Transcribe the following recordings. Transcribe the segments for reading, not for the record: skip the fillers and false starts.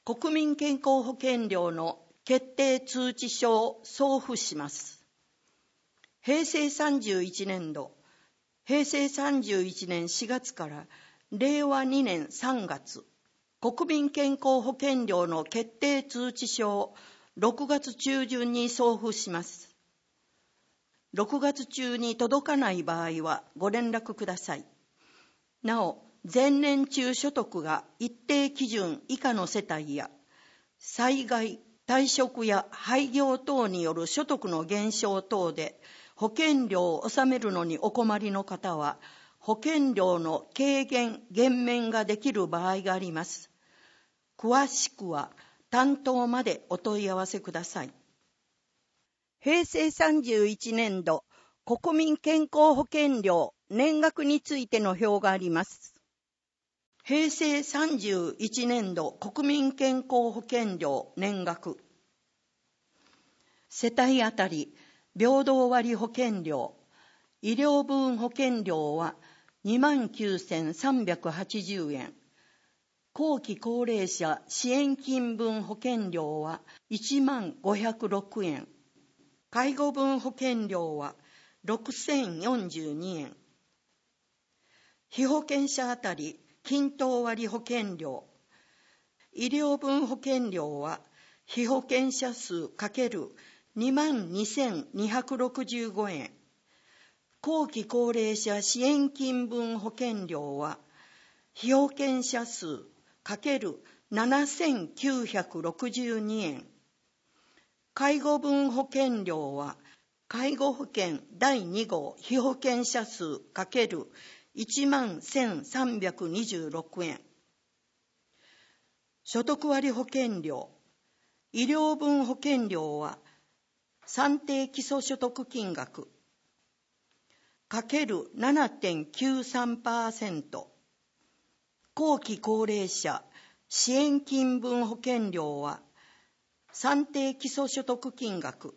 国民健康保険料の決定通知書を送付します。平成31年度、平成31年4月から令和2年3月、国民健康保険料の決定通知書を6月中旬に送付します。6月中に届かない場合はご連絡ください。なお、前年中所得が一定基準以下の世帯や、災害、退職や廃業等による所得の減少等で保険料を納めるのにお困りの方は、保険料の軽減・減免ができる場合があります。詳しくは担当までお問い合わせください。平成31年度国民健康保険料年額についての表があります。平成31年度国民健康保険料年額。世帯あたり平等割保険料、医療分保険料は 29,380 円。後期高齢者支援金分保険料は 10,506 円。介護分保険料は 6,042 円。被保険者あたり均等割保険料、医療分保険料は被保険者数 ×22,265 円。後期高齢者支援金分保険料は被保険者数 ×7,962 円。介護分保険料は介護保険第2号被保険者数 ×11,326 円。所得割保険料、医療分保険料は算定基礎所得金額 ×7.93%。後期高齢者支援金分保険料は算定基礎所得金額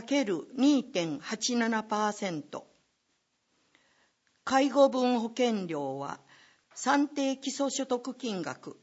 ×2.87%。介護分保険料は算定基礎所得金額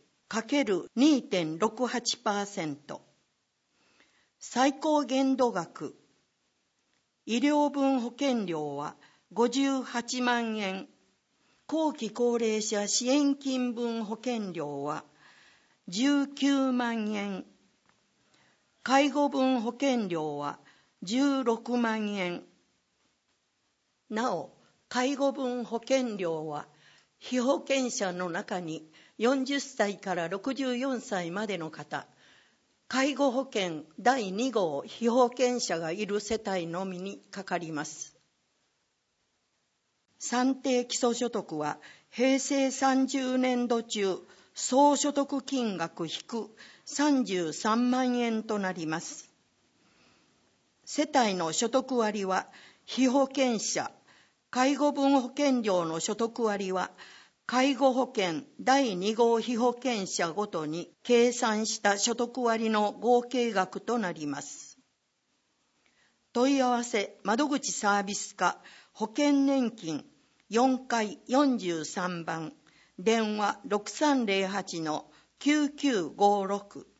×2.68%。最高限度額、医療分保険料は58万円。後期高齢者支援金分保険料は19万円。介護分保険料は16万円。なお、介護分保険料は被保険者の中に40歳から64歳までの方、介護保険第2号被保険者がいる世帯のみにかかります。算定基礎所得は平成30年度中総所得金額引く33万円となります。世帯の所得割は被保険者、介護分保険料の所得割は介護保険第2号被保険者ごとに計算した所得割の合計額となります。問い合わせ窓口サービス課保険年金4階43番電話 6308-9956